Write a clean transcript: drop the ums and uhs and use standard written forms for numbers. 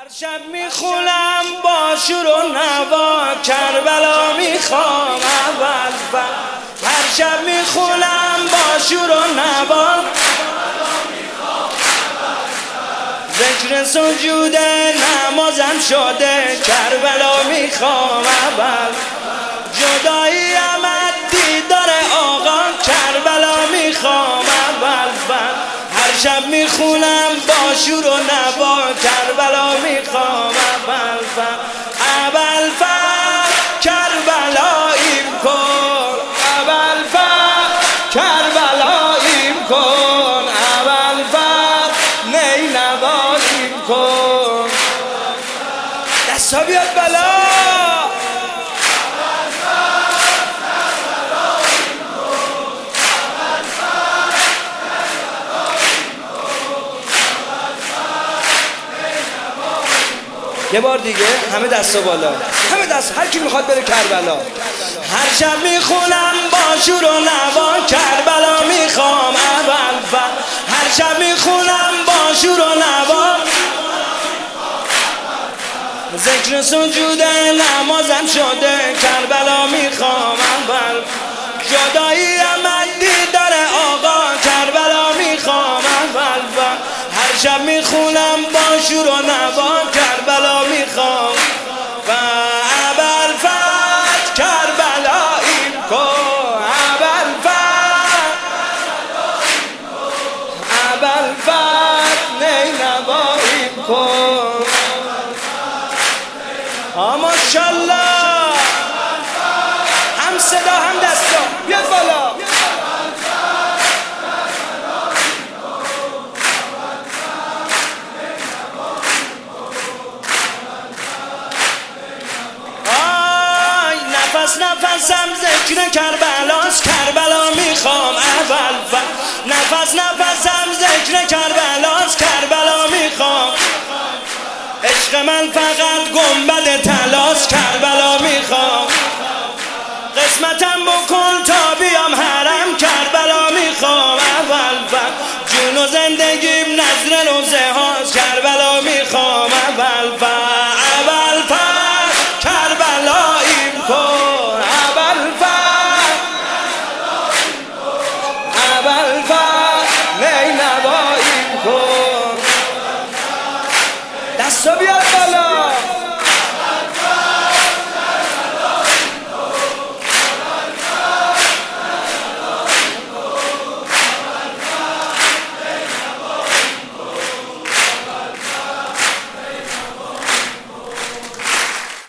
هر شب میخونم با شور و نوا کربلا میخوام اول هر شب میخونم با شور و نوا ذکر سجود نمازم شده کربلا میخوام اول جدایی آمد دیدار آقا کربلا میخوام اول هر شب میخونم با شور و نوا کربلا میخوام اول کربلاییم کن اول کربلاییم کن اول نینواییم کن دستا بیاد بالا یه بار دیگه همه دستا بالا همه دست هر کی میخواد بره کربلا هر شب میخونم با شور و نوا کربلا میخوام اول هر شب میخونم با شور و نوا ذکر سجود نمازم شده کربلا میخوام اول جدایی آمد دیدار آقا کربلا میخوام اول هر شب میخونم با شور و نوا کربلا میخوام و اول کربلاییم کن اول نینواییم کن ماشالله هم صدا هم دستا بیاد بالا نفسم ذکر کربلاست کربلا میخوام اول نفسم ذکر کربلاست کربلا میخوام عشق من فقط گنبد طلاست کربلا میخوام قسمتم بکن تا بیام حرم کربلا میخوام اول جون و زندگیم نظر روزه هاست کربلا میخوام اول کربلاییم کن نینواییم کن دستا بیاد